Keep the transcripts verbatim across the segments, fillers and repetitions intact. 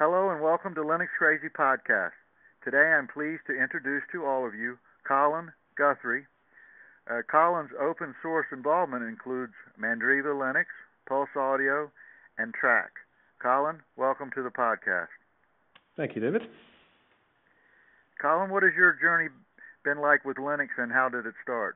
Hello and welcome to Linux Crazy Podcast. Today I'm pleased to introduce to all of you Colin Guthrie. Uh, Colin's open source involvement includes Mandriva Linux, Pulse Audio, and Track. Colin, welcome to the podcast. Thank you, David. Colin, what has your journey been like with Linux and how did it start?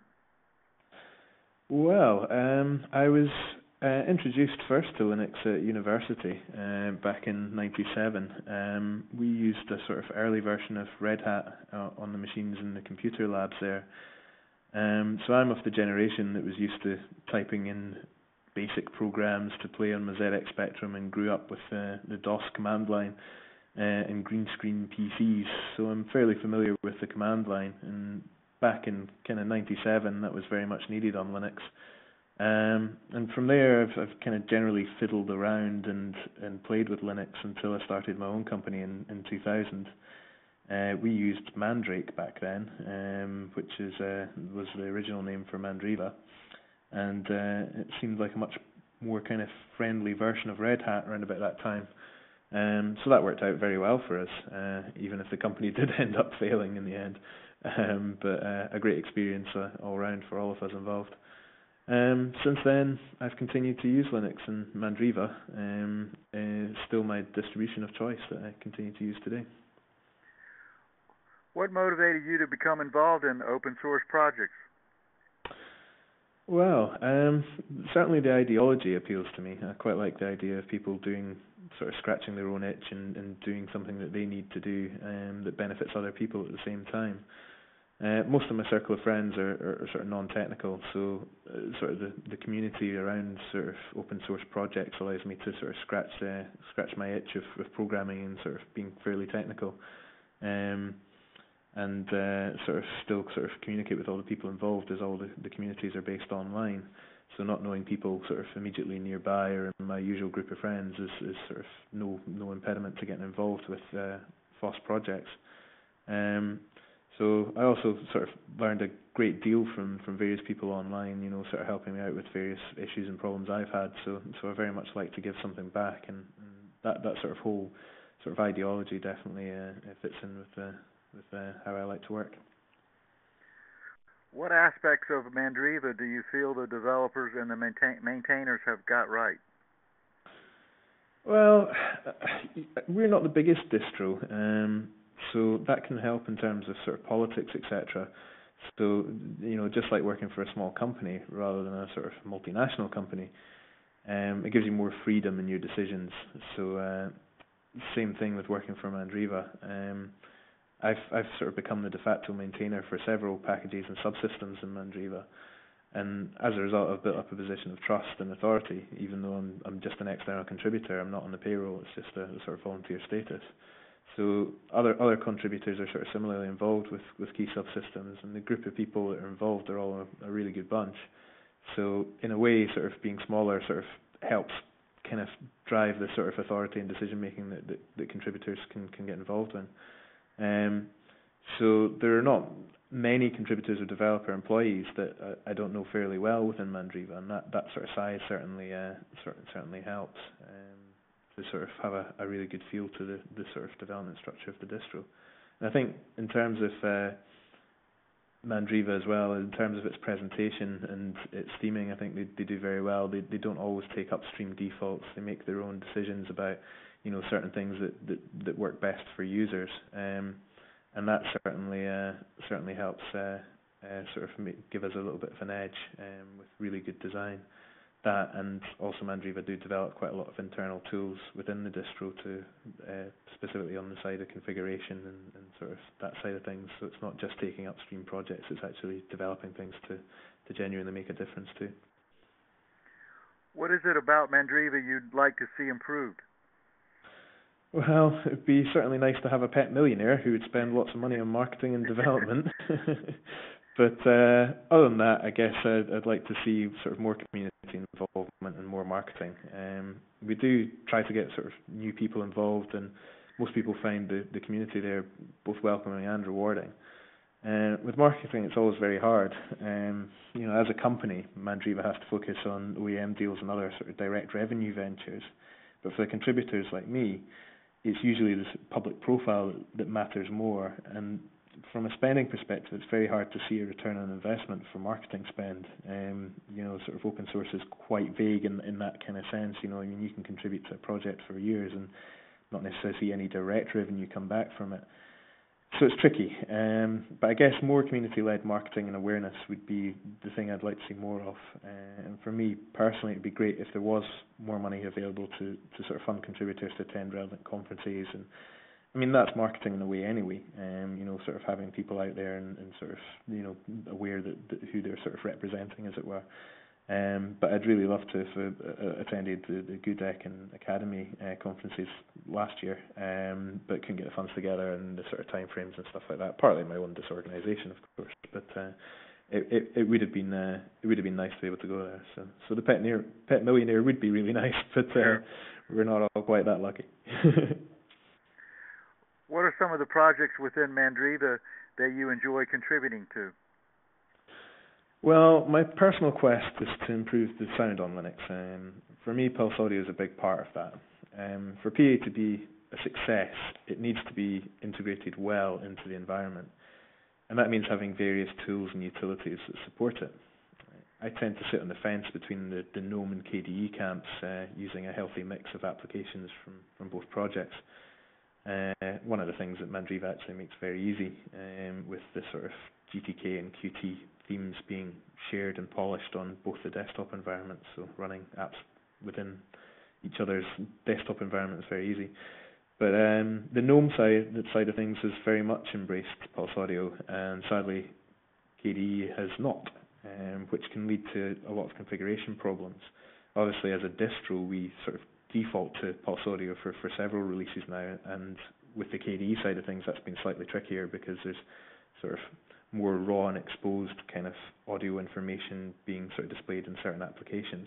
Well, um, I was uh, introduced first to Linux at university uh, back in ninety-seven. Um, we used a sort of early version of Red Hat uh, on the machines in the computer labs there. Um, so I'm of the generation that was used to typing in basic programs to play on my Z X Spectrum and grew up with uh, the DOS command line uh, and green screen P Cs. So I'm fairly familiar with the command line, and back in kind of ninety-seven that was very much needed on Linux. Um, and from there I've, I've kind of generally fiddled around and, and played with Linux until I started my own company in, in two thousand. Uh, we used Mandrake back then, um, which is uh, was the original name for Mandriva, and uh, it seemed like a much more kind of friendly version of Red Hat around about that time. Um, so that worked out very well for us, uh, even if the company did end up failing in the end. Um, but uh, a great experience uh, all around for all of us involved. Um, since then, I've continued to use Linux, and Mandriva um, is still my distribution of choice that I continue to use today. What motivated you to become involved in open source projects? Well, um, certainly the ideology appeals to me. I quite like the idea of people doing, sort of scratching their own itch and, and doing something that they need to do um, that benefits other people at the same time. Uh, most of my circle of friends are, are, are sort of non-technical, so uh, sort of the, the community around sort of open source projects allows me to sort of scratch uh, scratch my itch of, of programming and sort of being fairly technical. Um, and uh, sort of still sort of communicate with all the people involved, as all the, the communities are based online. So not knowing people sort of immediately nearby or in my usual group of friends is, is sort of no no impediment to getting involved with uh, F O S projects. Um, so I also sort of learned a great deal from, from various people online, you know, sort of helping me out with various issues and problems I've had. So so I very much like to give something back, and, and that that sort of whole sort of ideology definitely uh, fits in with the with uh, how I like to work. What aspects of Mandriva do you feel the developers and the maintain- maintainers have got right? Well, we're not the biggest distro, um, so that can help in terms of sort of politics, et cetera. So, you know, just like working for a small company rather than a sort of multinational company, um, it gives you more freedom in your decisions. So, uh, same thing with working for Mandriva. Um, I've I've sort of become the de facto maintainer for several packages and subsystems in Mandriva, and as a result, I've built up a position of trust and authority. Even though I'm I'm just an external contributor, I'm not on the payroll. It's just a, a sort of volunteer status. So other other contributors are sort of similarly involved with, with key subsystems, and the group of people that are involved are all a, a really good bunch. So in a way, sort of being smaller sort of helps kind of drive the sort of authority and decision making that, that, that contributors can, can get involved in. Um, so there are not many contributors or developer employees that uh, I don't know fairly well within Mandriva, and that, that sort of size certainly uh, sort certainly helps um, to sort of have a, a really good feel to the, the sort of development structure of the distro. And I think in terms of uh, Mandriva as well, in terms of its presentation and its theming, I think they, they do very well. They they don't always take upstream defaults. They make their own decisions about, you know, certain things that, that, that work best for users, um, and that certainly uh, certainly helps uh, uh, sort of make, give us a little bit of an edge um, with really good design. That, and also Mandriva do develop quite a lot of internal tools within the distro to uh, specifically on the side of configuration and, and sort of that side of things. So it's not just taking upstream projects; it's actually developing things to, to genuinely make a difference too. What is it about Mandriva you'd like to see improved? Well, it'd be certainly nice to have a pet millionaire who would spend lots of money on marketing and development. But uh, other than that, I guess I'd, I'd like to see sort of more community involvement and more marketing. Um, we do try to get sort of new people involved, and most people find the, the community there both welcoming and rewarding. Uh, with marketing, it's always very hard. Um, you know, as a company, Mandriva has to focus on O E M deals and other sort of direct revenue ventures. But for the contributors like me, it's usually the public profile that, that matters more. And from a spending perspective, it's very hard to see a return on investment for marketing spend. Um, you know, sort of open source is quite vague in, in that kind of sense. You know, I mean, you can contribute to a project for years and not necessarily see any direct revenue come back from it. So it's tricky. Um, but I guess more community-led marketing and awareness would be the thing I'd like to see more of. Uh, and for me personally, it'd be great if there was more money available to, to sort of fund contributors to attend relevant conferences. And I mean, that's marketing in a way anyway. Um, you know, sort of having people out there and, and sort of, you know, aware that, that who they're sort of representing, as it were. Um, but I'd really love to have uh, attended the, the GUDEC and Academy uh, conferences last year, um, but couldn't get the funds together and the sort of time frames and stuff like that. Partly my own disorganisation, of course, but uh, it, it, it would have been uh, it would have been nice to be able to go there. So, so the Pet, near, Pet Millionaire would be really nice, but uh, sure. we're not all quite that lucky. What are some of the projects within Mandriva that you enjoy contributing to? Well, my personal quest is to improve the sound on Linux. Um, for me, Pulse Audio is a big part of that. Um, for P A to be a success, it needs to be integrated well into the environment. And that means having various tools and utilities that support it. I tend to sit on the fence between the, the GNOME and K D E camps, uh, using a healthy mix of applications from, from both projects. Uh, one of the things that Mandriva actually makes very easy, um, with the sort of G T K and Qt themes being shared and polished on both the desktop environments, so running apps within each other's desktop environment is very easy. But um, the GNOME side, that side of things has very much embraced Pulse Audio, and sadly K D E has not, um, which can lead to a lot of configuration problems. Obviously, as a distro, we sort of default to Pulse Audio for, for several releases now, and with the K D E side of things, that's been slightly trickier because there's sort of more raw and exposed kind of audio information being sort of displayed in certain applications.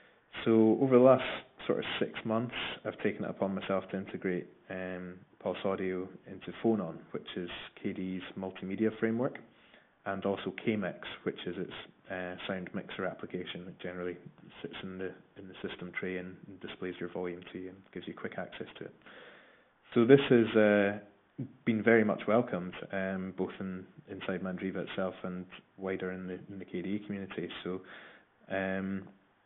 So over the last sort of six months, I've taken it upon myself to integrate um, Pulse Audio into Phonon, which is K D E's multimedia framework, and also K MIX, which is its uh, sound mixer application that generally sits in the in the system tray and displays your volume to you and gives you quick access to it. So this has uh, been very much welcomed, um, both in, inside Mandriva itself and wider in the in the K D E community. So um,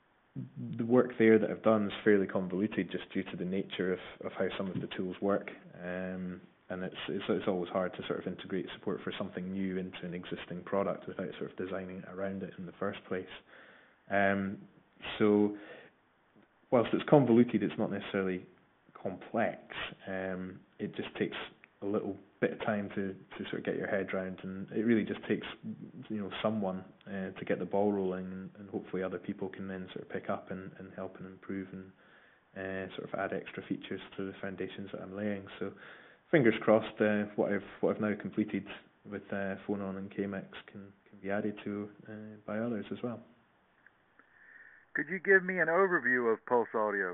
the work there that I've done is fairly convoluted, just due to the nature of, of how some of the tools work. Um, and it's, it's it's always hard to sort of integrate support for something new into an existing product without sort of designing it around it in the first place. Um, so whilst it's convoluted, it's not necessarily complex. Um, it just takes a little bit of time to, to sort of get your head around, and it really just takes, you know, someone uh, to get the ball rolling, and, and hopefully other people can then sort of pick up and, and help and improve and uh, sort of add extra features to the foundations that I'm laying. So fingers crossed, uh, what I've what I've now completed with uh, Phonon and K MIX can can be added to uh, by others as well. Could you give me an overview of Pulse Audio?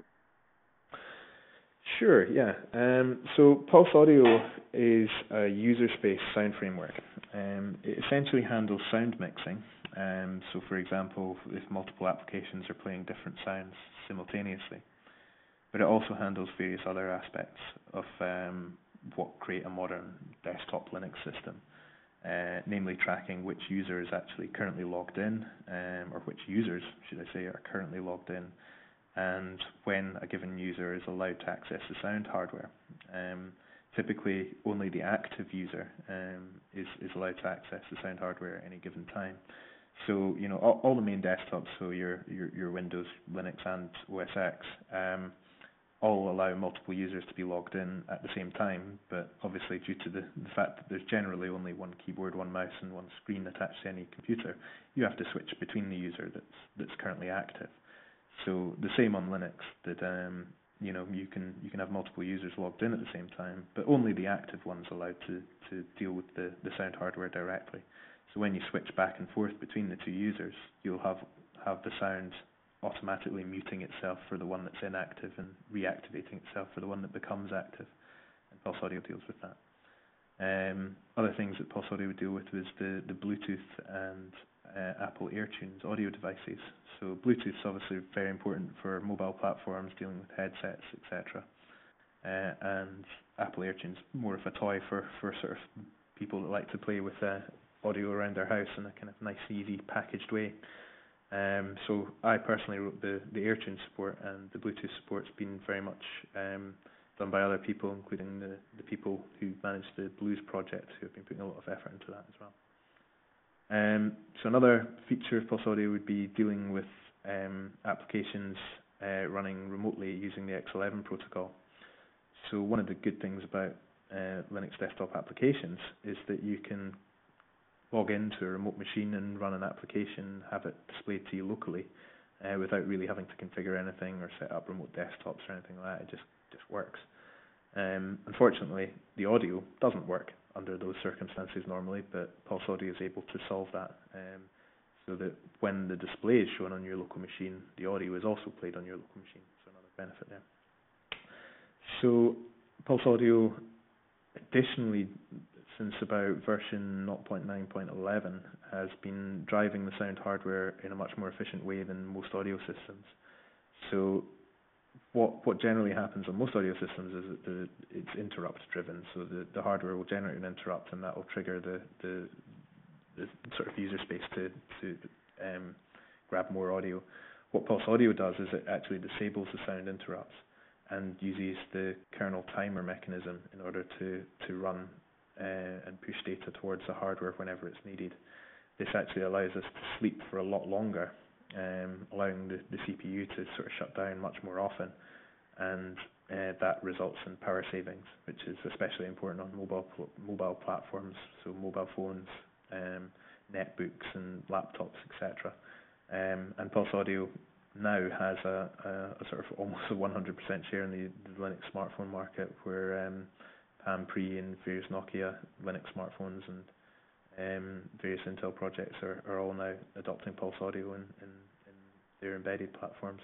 Sure, yeah. Um, so Pulse Audio is a user space sound framework. Um, it essentially handles sound mixing. Um, so for example, if multiple applications are playing different sounds simultaneously. But it also handles various other aspects of um, what create a modern desktop Linux system. Uh, namely tracking which user is actually currently logged in, um, or which users, should I say, are currently logged in, and when a given user is allowed to access the sound hardware. Um, typically, only the active user um, is, is allowed to access the sound hardware at any given time. So, you know, all, all the main desktops, so your, your, your Windows, Linux, and O S X, um, all allow multiple users to be logged in at the same time, but obviously due to the, the fact that there's generally only one keyboard, one mouse, and one screen attached to any computer, you have to switch between the user that's that's currently active. So the same on Linux, that um, you know you can you can have multiple users logged in at the same time, but only the active ones allowed to, to deal with the, the sound hardware directly. So when you switch back and forth between the two users, you'll have have the sound automatically muting itself for the one that's inactive and reactivating itself for the one that becomes active. And Pulse Audio deals with that. Um, other things that Pulse Audio would deal with was the, the Bluetooth and uh, Apple AirTunes audio devices. So Bluetooth's obviously very important for mobile platforms dealing with headsets, et cetera. uh, and Apple AirTune's more of a toy for, for sort of people that like to play with uh, audio around their house in a kind of nice, easy, packaged way. Um, so I personally wrote the, the AirTune support, and the Bluetooth support's been very much um, done by other people, including the, the people who manage the Blues project, who have been putting a lot of effort into that as well. Um, so another feature of Pulse Audio would be dealing with um, applications uh, running remotely using the X eleven protocol. So one of the good things about uh, Linux desktop applications is that you can log into a remote machine and run an application, have it displayed to you locally uh, without really having to configure anything or set up remote desktops or anything like that. It just, just works. Um, unfortunately, the audio doesn't work under those circumstances normally, but Pulse Audio is able to solve that um, so that when the display is shown on your local machine, the audio is also played on your local machine. So another benefit there. So Pulse Audio, additionally, since about version zero point nine point eleven, has been driving the sound hardware in a much more efficient way than most audio systems. So what what generally happens on most audio systems is that the, it's interrupt driven. So the, the hardware will generate an interrupt, and that will trigger the, the the sort of user space to to um, grab more audio. What Pulse Audio does is it actually disables the sound interrupts and uses the kernel timer mechanism in order to to run uh, and push data towards the hardware whenever it's needed. This actually allows us to sleep for a lot longer, um, allowing the, the C P U to sort of shut down much more often, and uh, that results in power savings, which is especially important on mobile pl mobile platforms, so mobile phones, um, netbooks, and laptops, et cetera. Um, and Pulse Audio now has a, a, a sort of almost a one hundred percent share in the, the Linux smartphone market, where um, Palm Pre and various Nokia Linux smartphones and um, various Intel projects are, are all now adopting Pulse Audio in, in, in their embedded platforms.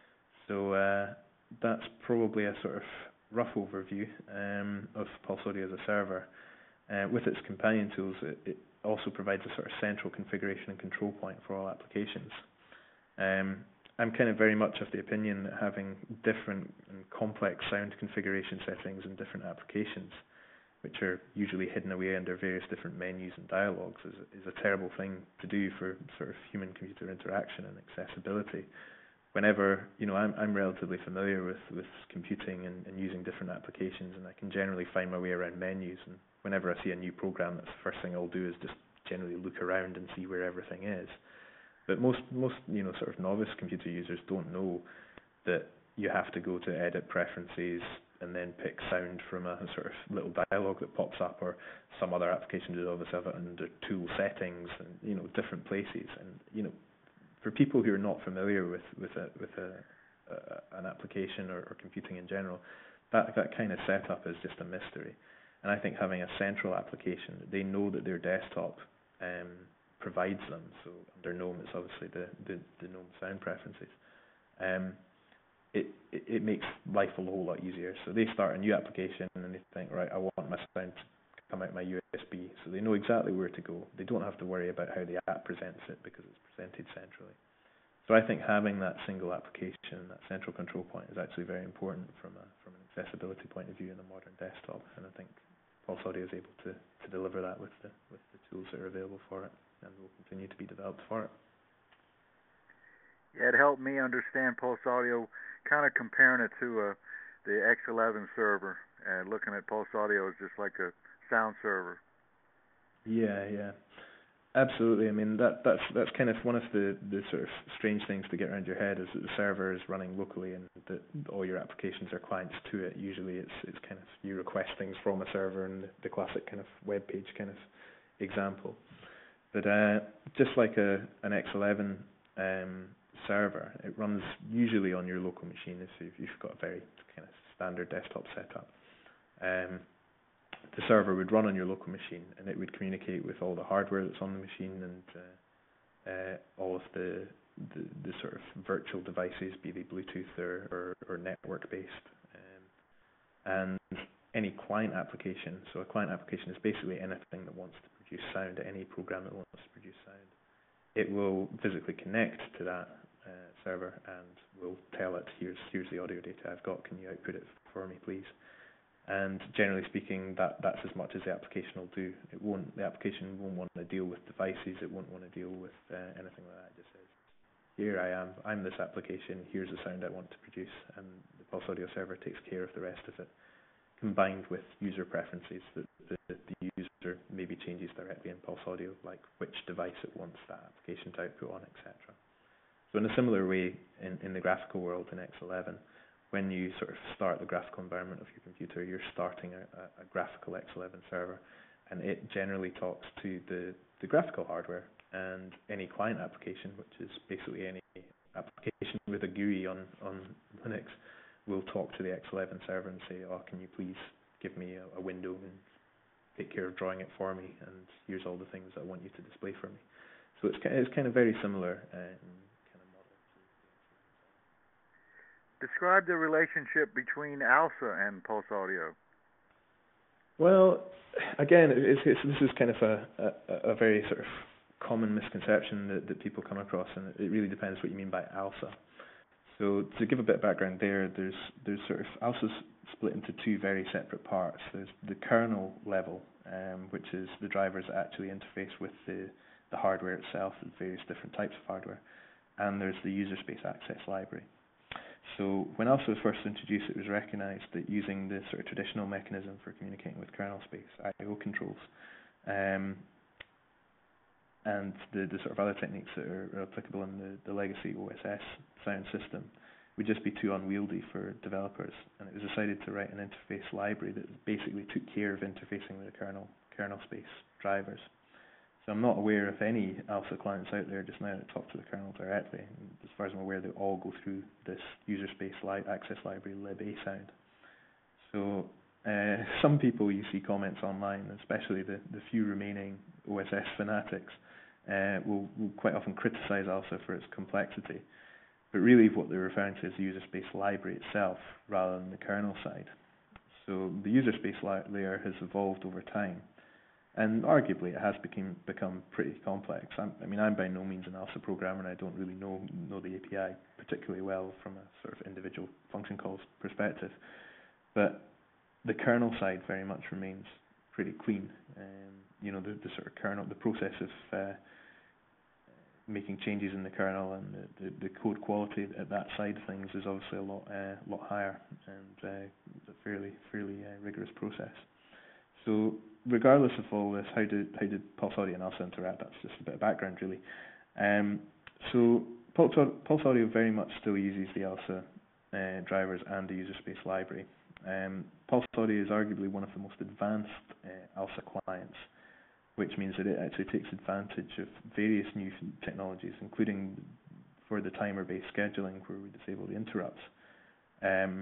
So uh, that's probably a sort of rough overview um, of Pulse Audio as a server. Uh, with its companion tools, it, it also provides a sort of central configuration and control point for all applications. Um, I'm kind of very much of the opinion that having different and complex sound configuration settings in different applications, which are usually hidden away under various different menus and dialogues, is, is a terrible thing to do for sort of human-computer interaction and accessibility. Whenever, you know, I'm, I'm relatively familiar with, with computing and, and using different applications, and I can generally find my way around menus, and whenever I see a new program, that's the first thing I'll do is just generally look around and see where everything is. But most, most you know, sort of novice computer users don't know that you have to go to edit preferences and then pick sound from a sort of little dialogue that pops up, or some other application that obviously have it under tool settings and, you know, different places. And, you know, for people who are not familiar with, with, a, with a, a, an application or, or computing in general, that, that kind of setup is just a mystery. And I think having a central application, they know that their desktop um, provides them. So under GNOME, it's obviously the, the, the GNOME sound preferences. Um, it, it, it makes life a whole lot easier. So they start a new application and they think, right, I want my sound to come out my U S B. So they know exactly where to go. They don't have to worry about how the app presents it because it's presented centrally. So I think having that single application, that central control point, is actually very important from a from an accessibility point of view in a modern desktop. And I think Pulse Audio is able to, to deliver that with the with the tools that are available for it, and will continue to be developed for it. Yeah, it helped me understand Pulse Audio, kind of comparing it to uh, the X eleven server, and looking at Pulse Audio as just like a sound server. Yeah, yeah, absolutely. I mean, that that's that's kind of one of the, the sort of strange things to get around your head, is that the server is running locally and that all your applications are clients to it. Usually, it's it's kind of you request things from a server, and the, the classic kind of web page kind of example. But uh, just like a an X eleven um, server, it runs usually on your local machine if you've, you've got a very kind of standard desktop setup. Um, the server would run on your local machine, and it would communicate with all the hardware that's on the machine and uh, uh, all of the, the the sort of virtual devices, be they Bluetooth or, or, or network-based. Um, and any client application, so a client application is basically anything that wants to produce sound, any program that wants to produce sound. It will physically connect to that uh, server and will tell it, here's here's the audio data I've got, can you output it for me please? And generally speaking, that, that's as much as the application will do. It won't, the application won't want to deal with devices, it won't want to deal with uh, anything like that. It just says, here I am, I'm this application, here's the sound I want to produce, and the Pulse Audio server takes care of the rest of it, combined with user preferences that the, the user maybe changes directly in Pulse Audio, like which device it wants that application to output on, et cetera. So in a similar way, in, in the graphical world in X eleven, when you sort of start the graphical environment of your computer, you're starting a, a, a graphical X eleven server, and it generally talks to the, the graphical hardware, and any client application, which is basically any application with a G U I on, on Linux, will talk to the X eleven server and say, oh, can you please give me a, a window and take care of drawing it for me, and here's all the things I want you to display for me. So it's, it's kind of very similar uh, in kind of model. Describe the relationship between ALSA and Pulse Audio. Well, again, it's, it's, this is kind of a, a, a very sort of common misconception that, that people come across, and it really depends what you mean by ALSA. So to give a bit of background there, there's there's sort of ALSA's split into two very separate parts. There's the kernel level, um, which is the drivers that actually interface with the, the hardware itself, the various different types of hardware, and there's the user space access library. So when ALSA was first introduced, it was recognized that using the sort of traditional mechanism for communicating with kernel space, I O controls, um, and the, the sort of other techniques that are, are applicable in the, the legacy O S S sound system would just be too unwieldy for developers, and it was decided to write an interface library that basically took care of interfacing with the kernel kernel space drivers. So I'm not aware of any ALSA clients out there just now that talk to the kernel directly. As far as I'm aware, they all go through this user space li access library libasound. So uh, some people, you see comments online, especially the, the few remaining O S S fanatics, uh, will, will quite often criticize ALSA for its complexity. But really what they're referring to is the user space library itself rather than the kernel side. So the user space layer has evolved over time, and arguably it has become become pretty complex. I'm, I mean, I'm by no means an ALSA programmer, and I don't really know know the A P I particularly well from a sort of individual function calls perspective. But the kernel side very much remains pretty clean. Um, you know, the, the sort of kernel, the process of uh, making changes in the kernel and the, the, the code quality at that side of things is obviously a lot uh, lot higher, and uh, it's a fairly fairly uh, rigorous process. So regardless of all this, how did how did Pulse Audio and ALSA interact? That's just a bit of background, really. Um, so Pulse, Pulse Audio very much still uses the ALSA uh, drivers and the user space library. Um, Pulse Audio is arguably one of the most advanced uh, ALSA clients, which means that it actually takes advantage of various new technologies, including for the timer-based scheduling, where we disable the interrupts. Um,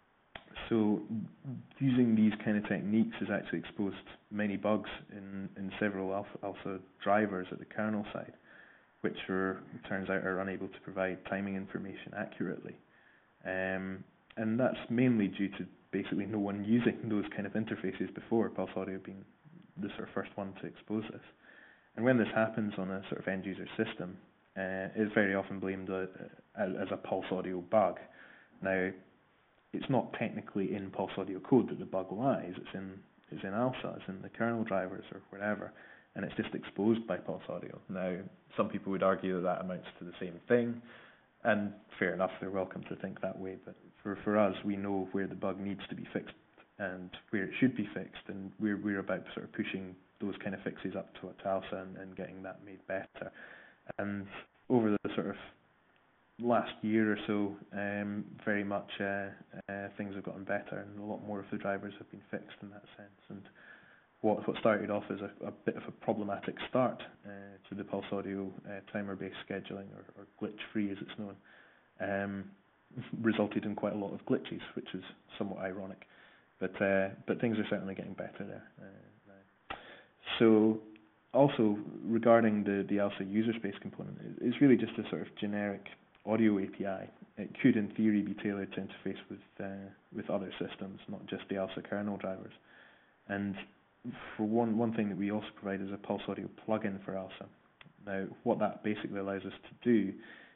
so using these kind of techniques has actually exposed many bugs in, in several ALSA, ALSA drivers at the kernel side, which are, it turns out, are unable to provide timing information accurately. Um, and that's mainly due to basically no one using those kind of interfaces before, Pulse Audio being the sort of first one to expose this. And when this happens on a sort of end user system, uh, it's very often blamed uh, as a Pulse Audio bug. Now, it's not technically in Pulse Audio code that the bug lies. It's in it's in ALSA, it's in the kernel drivers or whatever, and it's just exposed by Pulse Audio. Now, some people would argue that that amounts to the same thing, and fair enough, they're welcome to think that way. But for for us, we know where the bug needs to be fixed and where it should be fixed, and we're we're about sort of pushing those kind of fixes up to, to ALSA and, and getting that made better. And over the sort of last year or so, um, very much uh, uh, things have gotten better, and a lot more of the drivers have been fixed in that sense. And what what started off as a, a bit of a problematic start uh, to the Pulse Audio uh, timer-based scheduling, or, or glitch-free as it's known, um, resulted in quite a lot of glitches, which is somewhat ironic. But uh, but things are certainly getting better there uh, now. So also regarding the the ALSA user space component, it's really just a sort of generic audio A P I. It could, in theory, be tailored to interface with uh, with other systems, not just the ALSA kernel drivers. And for one one thing that we also provide is a Pulse Audio plugin for ALSA. Now, what that basically allows us to do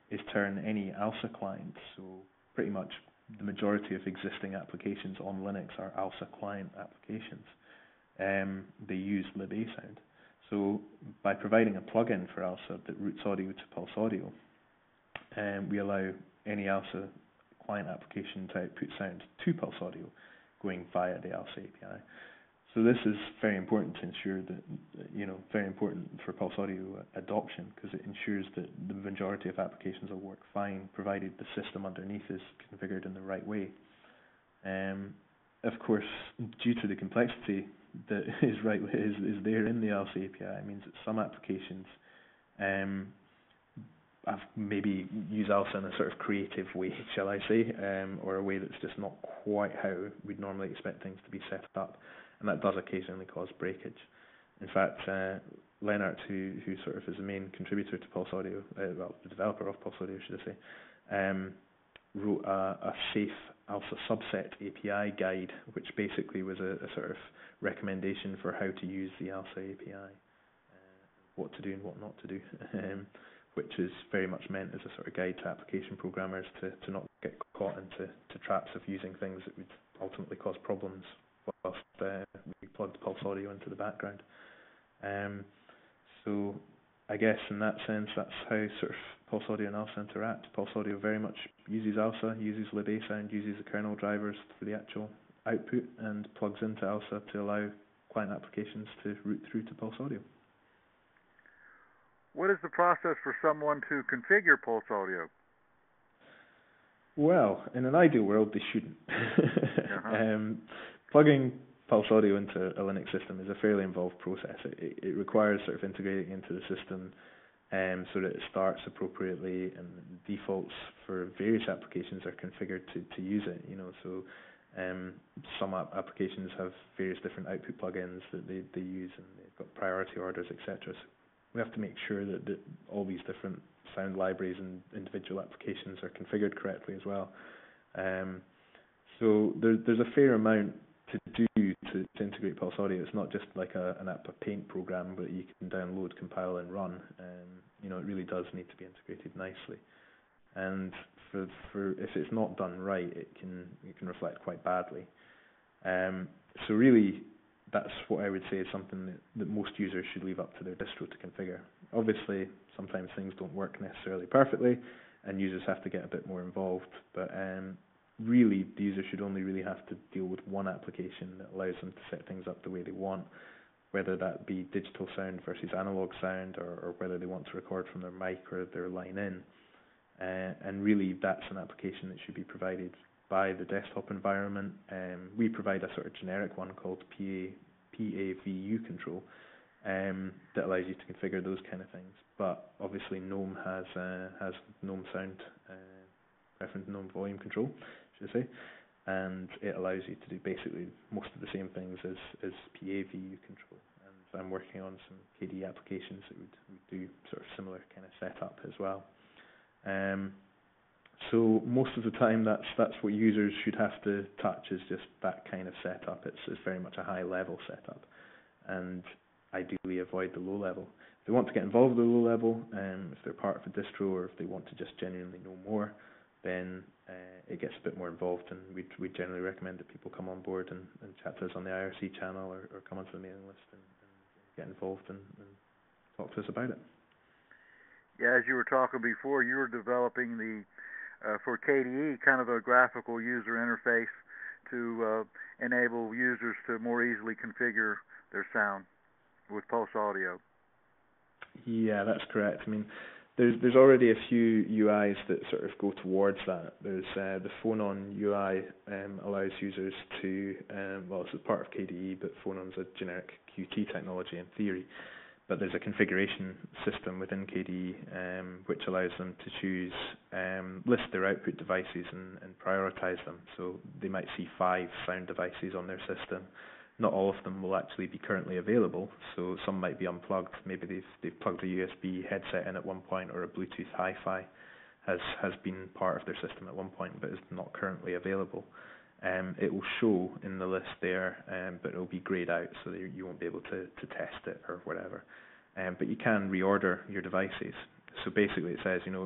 is turn any ALSA client, so pretty much the majority of existing applications on Linux are ALSA client applications. Um, they use libasound. So by providing a plugin for ALSA that routes audio to Pulse Audio, um, we allow any ALSA client application to output sound to Pulse Audio going via the ALSA A P I. So this is very important to ensure that, you know, very important for Pulse Audio adoption, because it ensures that the majority of applications will work fine, provided the system underneath is configured in the right way. Um, of course, due to the complexity that is right is, is there in the ALSA A P I, it means that some applications um, have maybe use ALSA in a sort of creative way, shall I say, um, or a way that's just not quite how we'd normally expect things to be set up, and that does occasionally cause breakage. In fact, uh, Lennart, who, who sort of is the main contributor to Pulse Audio, uh, well, the developer of Pulse Audio, should I say, um, wrote a, a safe ALSA subset A P I guide, which basically was a, a sort of recommendation for how to use the ALSA A P I, uh, what to do and what not to do, um, which is very much meant as a sort of guide to application programmers to, to not get caught into to traps of using things that would ultimately cause problems whilst uh, we plugged Pulse Audio into the background. Um, so I guess in that sense, that's how sort of Pulse Audio and ALSA interact. Pulse Audio very much uses ALSA, uses libasound, uses the kernel drivers for the actual output, and plugs into ALSA to allow client applications to route through to Pulse Audio. What is the process for someone to configure Pulse Audio? Well, in an ideal world, they shouldn't. uh-huh. um, plugging Pulse Audio into a Linux system is a fairly involved process. It, it requires sort of integrating into the system um, so that it starts appropriately, and defaults for various applications are configured to, to use it. You know, so um, some app applications have various different output plugins that they, they use, and they've got priority orders, et cetera. So we have to make sure that, that all these different sound libraries and individual applications are configured correctly as well. Um, so there, there's a fair amount to do to, to integrate Pulse Audio. It's not just like a, an app paint program that you can download, compile, and run. Um, you know, it really does need to be integrated nicely. And for for if it's not done right, it can it can reflect quite badly. Um, so really, that's what I would say is something that, that most users should leave up to their distro to configure. Obviously, sometimes things don't work necessarily perfectly, and users have to get a bit more involved. But um, really, the user should only really have to deal with one application that allows them to set things up the way they want, whether that be digital sound versus analog sound, or, or whether they want to record from their mic or their line in. Uh, and really, that's an application that should be provided by the desktop environment. Um, we provide a sort of generic one called P A, P A V U control um, that allows you to configure those kind of things. But obviously, GNOME has uh, has GNOME sound uh, reference GNOME volume control, should I say, and it allows you to do basically most of the same things as as P A V U control. And I'm working on some K D E applications that would, would do sort of similar kind of setup as well. Um, So most of the time, that's that's what users should have to touch, is just that kind of setup. It's, it's very much a high-level setup, and ideally avoid the low-level. If they want to get involved with the low-level, um, if they're part of a distro, or if they want to just genuinely know more, then uh, it gets a bit more involved, and we we generally recommend that people come on board and, and chat to us on the I R C channel, or, or come onto the mailing list and, and get involved and, and talk to us about it. Yeah, as you were talking before, you were developing the Uh, for K D E, kind of a graphical user interface to uh, enable users to more easily configure their sound with Pulse Audio. Yeah, that's correct. I mean, there's there's already a few U Is that sort of go towards that. There's uh, the Phonon U I um, allows users to, um, well, this is part of K D E, but Phonon's a generic Q T technology in theory. But there's a configuration system within K D E um, which allows them to choose, um, list their output devices and, and prioritize them. So they might see five sound devices on their system. Not all of them will actually be currently available, so some might be unplugged. Maybe they've they've plugged a U S B headset in at one point, or a Bluetooth hi-fi has has been part of their system at one point, but is not currently available. Um, it will show in the list there, um, but it will be grayed out, so that you won't be able to, to test it or whatever. Um, but you can reorder your devices. So basically it says, you know,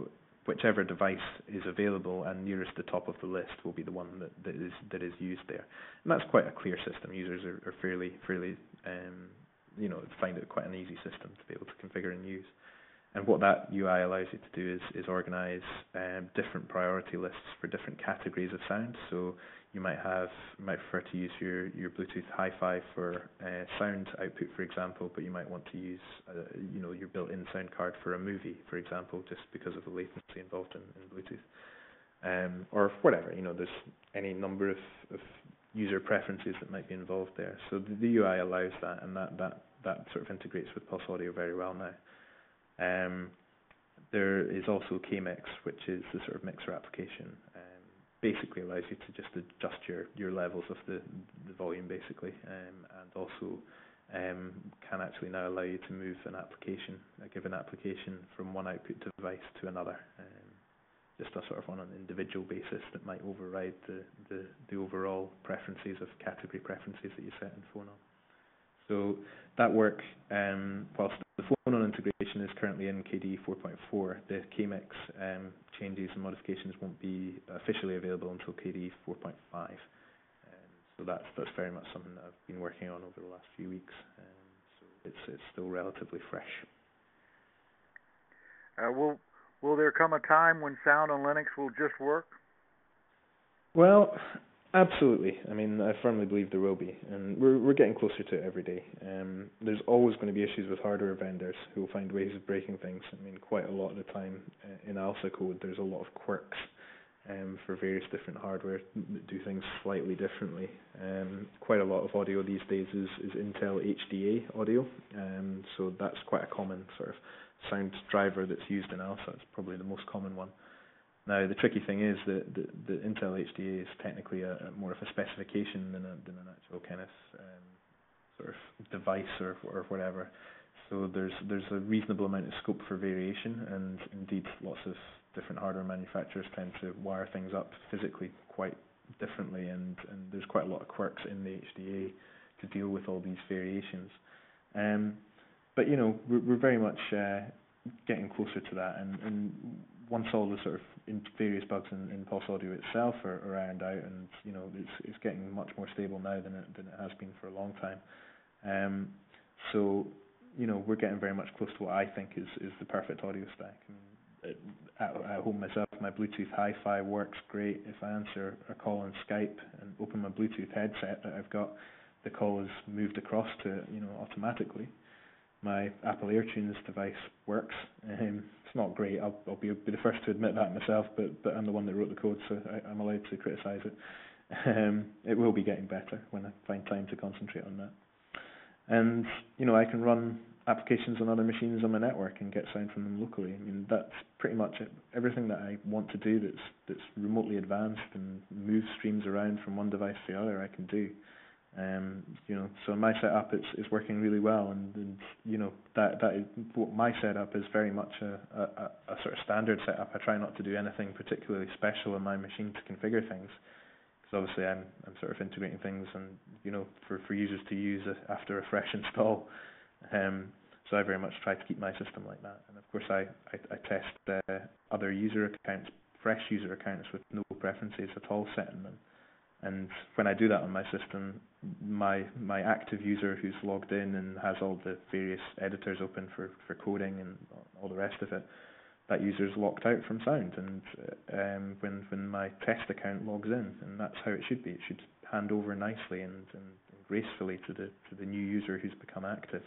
whichever device is available and nearest the top of the list will be the one that, that is that is used there. And that's quite a clear system. Users are, are fairly fairly um, you know find it quite an easy system to be able to configure and use. And what that U I allows you to do is is organize um, different priority lists for different categories of sound. So you might have you might prefer to use your, your Bluetooth Hi-Fi for uh, sound output, for example, but you might want to use uh, you know your built-in sound card for a movie, for example, just because of the latency involved in, in Bluetooth, um, or whatever. You know, there's any number of, of user preferences that might be involved there. So the, the U I allows that, and that, that, that sort of integrates with Pulse Audio very well now. Um, there is also K-Mix, which is the sort of mixer application. Um, basically allows you to just adjust your, your levels of the, the volume, basically, um, and also um, can actually now allow you to move an application, a given application, from one output device to another, um, just a sort of on an individual basis that might override the, the, the overall preferences of category preferences that you set in Phonon. So that work, um, whilst the Phonon integration is currently in K D E four point four, the K-Mix um, changes and modifications won't be officially available until K D E four point five. Um, so that's that's very much something that I've been working on over the last few weeks. Um, so it's it's still relatively fresh. Uh, will will there come a time when sound on Linux will just work? Well, absolutely. I mean, I firmly believe there will be, and we're we're getting closer to it every day. Um, there's always going to be issues with hardware vendors who will find ways of breaking things. I mean, quite a lot of the time uh, in ALSA code, there's a lot of quirks um, for various different hardware that do things slightly differently. Um, quite a lot of audio these days is, is Intel H D A audio, um, so that's quite a common sort of sound driver that's used in ALSA. It's probably the most common one. Now, the tricky thing is that the, the Intel H D A is technically a, a more of a specification than, a, than an actual kind of um, sort of device or, or whatever. So there's there's a reasonable amount of scope for variation, and indeed lots of different hardware manufacturers tend to wire things up physically quite differently, and, and there's quite a lot of quirks in the H D A to deal with all these variations. Um, but you know, we're, we're very much uh, getting closer to that, and, and once all the sort of in various bugs in, in Pulse Audio itself are, are ironed out, and you know it's it's getting much more stable now than it than it has been for a long time. Um, so you know we're getting very much close to what I think is, is the perfect audio stack. I mean, at, at home myself, my Bluetooth Hi-Fi works great. If I answer a call on Skype and open my Bluetooth headset that I've got, the call is moved across to you know automatically. My Apple AirTunes device works. Um, it's not great. I'll, I'll be, be the first to admit that myself, but, but I'm the one that wrote the code, so I, I'm allowed to criticise it. Um, it will be getting better when I find time to concentrate on that. And you know, I can run applications on other machines on my network and get sound from them locally. I mean, that's pretty much it. Everything that I want to do that's that's remotely advanced and moves streams around from one device to the other, I can do. Um, you know, so my setup is is working really well, and, and you know that that is, my setup is very much a, a, a sort of standard setup. I try not to do anything particularly special on my machine to configure things, because obviously I'm I'm sort of integrating things, and you know for, for users to use after a fresh install. Um, so I very much try to keep my system like that, and of course I I, I test uh, other user accounts, fresh user accounts with no preferences at all set in them. And when I do that on my system, my my active user who's logged in and has all the various editors open for, for coding and all the rest of it, that user is locked out from sound. And um, when when my test account logs in, and that's how it should be. It should hand over nicely and, and gracefully to the to the new user who's become active.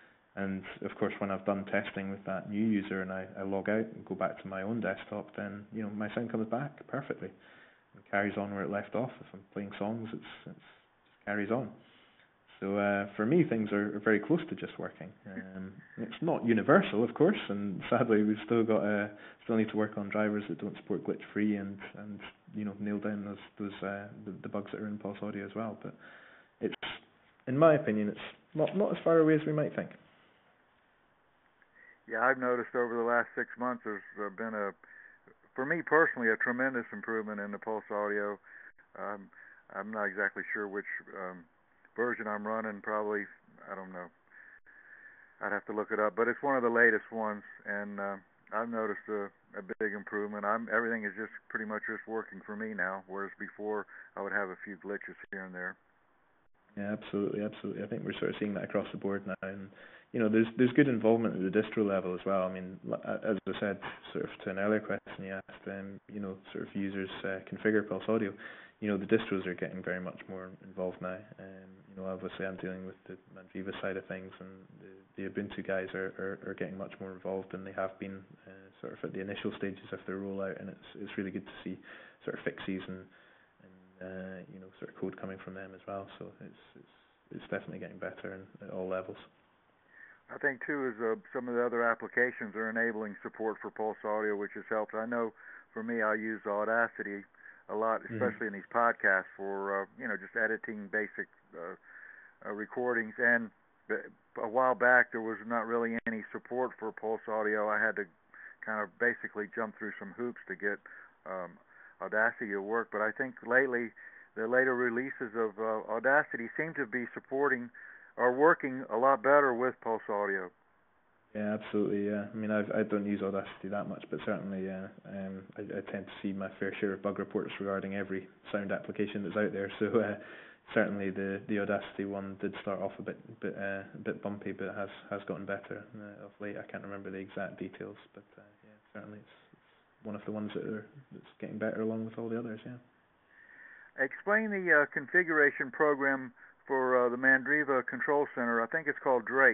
And of course, when I've done testing with that new user and I, I log out and go back to my own desktop, then you know my sound comes back perfectly. And carries on where it left off. If I'm playing songs, it's, it's just carries on. So uh, for me, things are, are very close to just working. Um, it's not universal, of course, and sadly we've still got uh, still need to work on drivers that don't support glitch free and and you know nail down those those uh, the, the bugs that are in Pulse Audio as well. But it's, in my opinion, it's not not as far away as we might think. Yeah, I've noticed over the last six months there's uh, been a for me personally, a tremendous improvement in the Pulse Audio. Um, I'm not exactly sure which um, version I'm running. Probably, I don't know. I'd have to look it up. But it's one of the latest ones, and uh, I've noticed a, a big improvement. I'm everything is just pretty much just working for me now, whereas before I would have a few glitches here and there. Yeah, absolutely, absolutely. I think we're sort of seeing that across the board now, and you know, there's there's good involvement at the distro level as well. I mean, as I said, sort of to an earlier question you asked, um, you know, sort of users uh, configure Pulse Audio. You know, the distros are getting very much more involved now. Um, you know, obviously I'm dealing with the Mandriva side of things, and the, the Ubuntu guys are, are, are getting much more involved than they have been uh, sort of at the initial stages of their rollout, and it's it's really good to see sort of fixes and uh, you know, sort of code coming from them as well. So it's it's it's definitely getting better in, at all levels. I think too is uh, some of the other applications are enabling support for Pulse Audio, which has helped. I know for me, I use Audacity a lot, especially mm-hmm. in these podcasts for uh, you know, just editing basic uh, uh, recordings. And a while back there was not really any support for Pulse Audio. I had to kind of basically jump through some hoops to get um, Audacity to work. But I think lately the later releases of uh, Audacity seem to be supporting or working a lot better with Pulse Audio. Yeah, absolutely. Yeah, I mean, I've, I don't use Audacity that much, but certainly, yeah, um, I, I tend to see my fair share of bug reports regarding every sound application that's out there. So uh, certainly, the, the Audacity one did start off a bit bit uh, a bit bumpy, but has has gotten better uh, of late. I can't remember the exact details, but uh, yeah, certainly it's, it's one of the ones that are that's getting better along with all the others. Yeah. Explain the uh, configuration program for uh, the Mandriva Control Center. I think it's called Drake.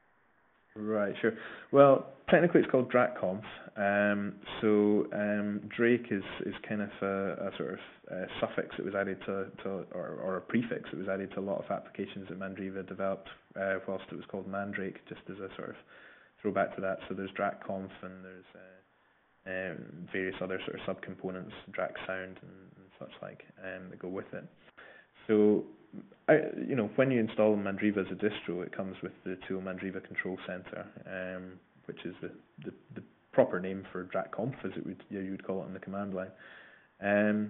Right, sure. Well, technically it's called DracConf. Um, so um, Drake is, is kind of a, a sort of a suffix that was added to, to or, or a prefix that was added to a lot of applications that Mandriva developed uh, whilst it was called Mandrake, just as a sort of throwback to that. So there's DracConf and there's uh, um, various other sort of subcomponents, DracSound and, and such like, um, that go with it. So, I, you know, when you install Mandriva as a distro, it comes with the tool Mandriva Control Center, um, which is the, the, the proper name for DracConf, as it would you would call it on the command line. Um,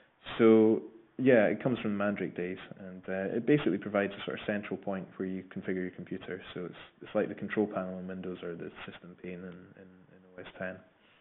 so, yeah, it comes from the Mandrake days, and uh, it basically provides a sort of central point where you configure your computer. So it's it's like the control panel in Windows or the system pane in, in, in O S ten.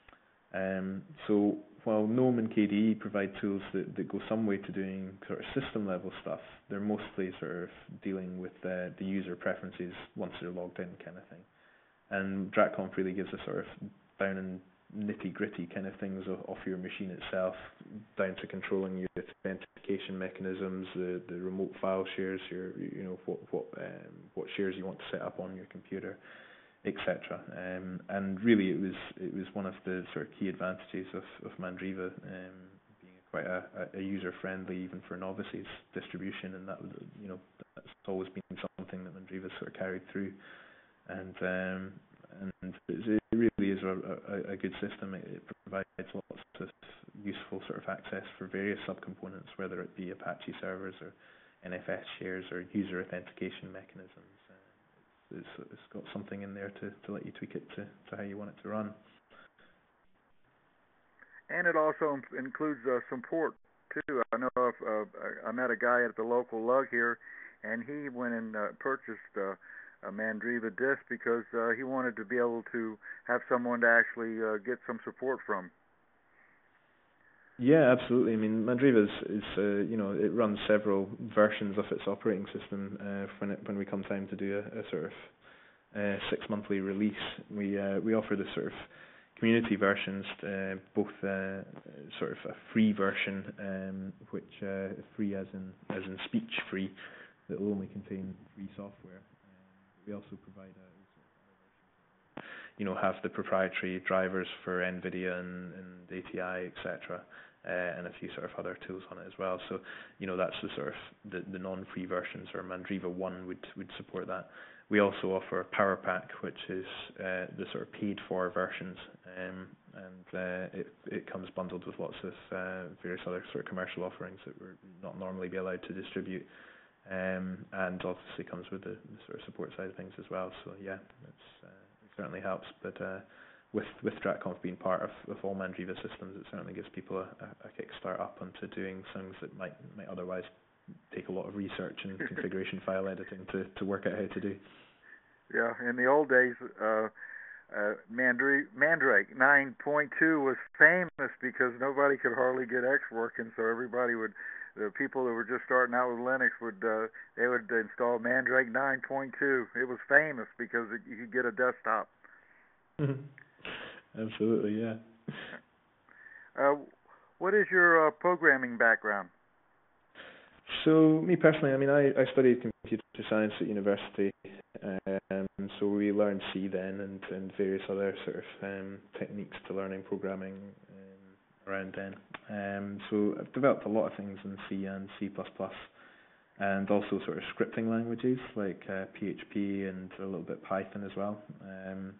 Um, so while GNOME and K D E provide tools that, that go some way to doing sort of system level stuff, they're mostly sort of dealing with uh, the user preferences once they're logged in kind of thing. And DracConf really gives a sort of down and nitty gritty kind of things of, of your machine itself, down to controlling your authentication mechanisms, the, the remote file shares, your you know what what um, what shares you want to set up on your computer, et cetera. Um, and really, it was it was one of the sort of key advantages of, of Mandriva um, being quite a, a user-friendly, even for novices, distribution, and that was, you know, that's always been something that Mandriva sort of carried through. And um, and it really is a, a, a good system. It, it provides lots of useful sort of access for various subcomponents, whether it be Apache servers or N F S shares or user authentication mechanisms. It's, it's got something in there to, to let you tweak it to, to how you want it to run. And it also includes uh, support, too. I know if, uh, I met a guy at the local lug here, and he went and uh, purchased uh, a Mandriva disk because uh, he wanted to be able to have someone to actually uh, get some support from. Yeah, absolutely. I mean, Mandriva is, is uh, you know, it runs several versions of its operating system. Uh, when it, when we come time to do a, a sort of uh, six monthly release, we uh, we offer the sort of community versions, uh, both uh, sort of a free version, um, which uh, free as in as in speech free, that will only contain free software. Um, we also provide a you know, have the proprietary drivers for NVIDIA and, and A T I, et cetera, uh, and a few sort of other tools on it as well. So, you know, that's the sort of the, the non-free versions, or Mandriva one would, would support that. We also offer Power Pack, which is uh, the sort of paid-for versions, um, and uh, it, it comes bundled with lots of uh, various other sort of commercial offerings that we're not normally be allowed to distribute, um, and obviously comes with the, the sort of support side of things as well. So, yeah, it's... Uh, certainly helps, but uh, with with DracConf being part of, of all Mandriva systems, it certainly gives people a, a kickstart up onto doing things that might might otherwise take a lot of research and configuration file editing to, to work out how to do. Yeah, in the old days, uh, uh, Mandri- Mandrake nine point two was famous because nobody could hardly get X working, so everybody would, the people that were just starting out with Linux would, uh, they would install Mandrake nine point two. It was famous because it, you could get a desktop. Absolutely, yeah. Uh, what is your uh, programming background? So me personally, I mean, I, I studied computer science at university, um, so we learned C then and, and various other sort of um, techniques to learning programming um, around then. Um, so I've developed a lot of things in C and C plus plus, and also sort of scripting languages like uh, P H P and a little bit Python as well. Um,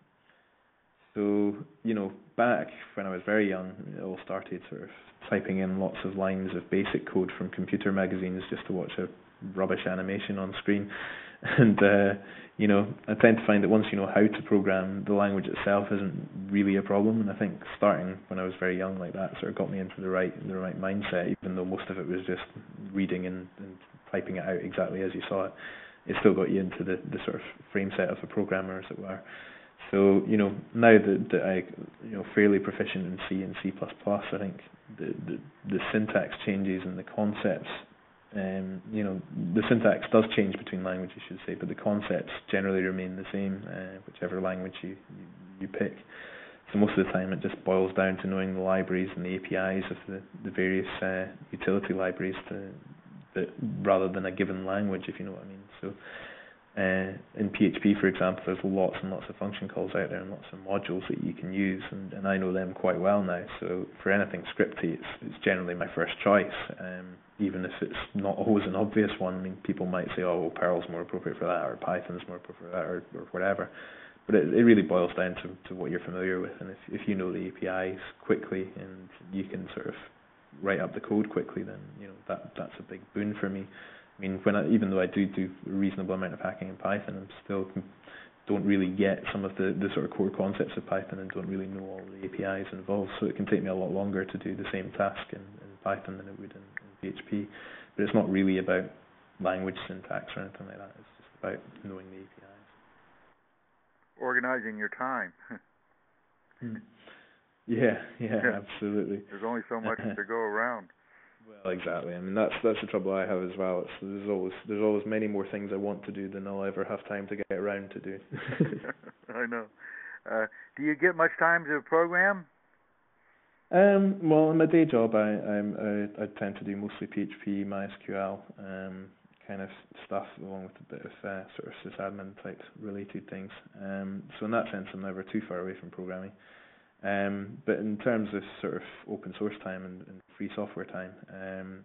So, you know, back when I was very young, it all started sort of typing in lots of lines of basic code from computer magazines just to watch a rubbish animation on screen. And, uh, you know, I tend to find that once you know how to program, the language itself isn't really a problem. And I think starting when I was very young like that sort of got me into the right the right mindset, even though most of it was just reading and, and typing it out exactly as you saw it. It still got you into the, the sort of frame set of a programmer, as it were. So, you know, now that, that I, you know, fairly proficient in C and C plus plus, I think the, the, the syntax changes and the concepts, um, you know, the syntax does change between languages, you should say, but the concepts generally remain the same, uh, whichever language you, you, you pick. So most of the time it just boils down to knowing the libraries and the A P Is of the, the various uh, utility libraries to, that, rather than a given language, if you know what I mean. So. Uh, in P H P, for example, there's lots and lots of function calls out there and lots of modules that you can use, and, and I know them quite well now. So for anything scripty, it's, it's generally my first choice, um, even if it's not always an obvious one. I mean, people might say, oh, well, Perl's more appropriate for that, or Python's more appropriate for that, or, or whatever. But it, it really boils down to, to what you're familiar with, and if, if you know the A P Is quickly and you can sort of write up the code quickly, then you know that that's a big boon for me. I mean, when I, even though I do do a reasonable amount of hacking in Python, I still don't really get some of the, the sort of core concepts of Python and don't really know all the A P Is involved. So it can take me a lot longer to do the same task in, in Python than it would in, in P H P. But it's not really about language syntax or anything like that. It's just about knowing the A P Is. Organizing your time. hmm. Yeah, yeah, yeah, absolutely. There's only so much to go around. Well, exactly. I mean, that's that's the trouble I have as well. It's, there's always there's always many more things I want to do than I'll ever have time to get around to do. I know. Uh, do you get much time to program? Um, well, in my day job, I I'm, I I tend to do mostly P H P, MySQL, um, kind of stuff, along with a bit of uh, sort of sysadmin type related things. Um, so in that sense, I'm never too far away from programming. Um, but in terms of sort of open source time and, and free software time, um,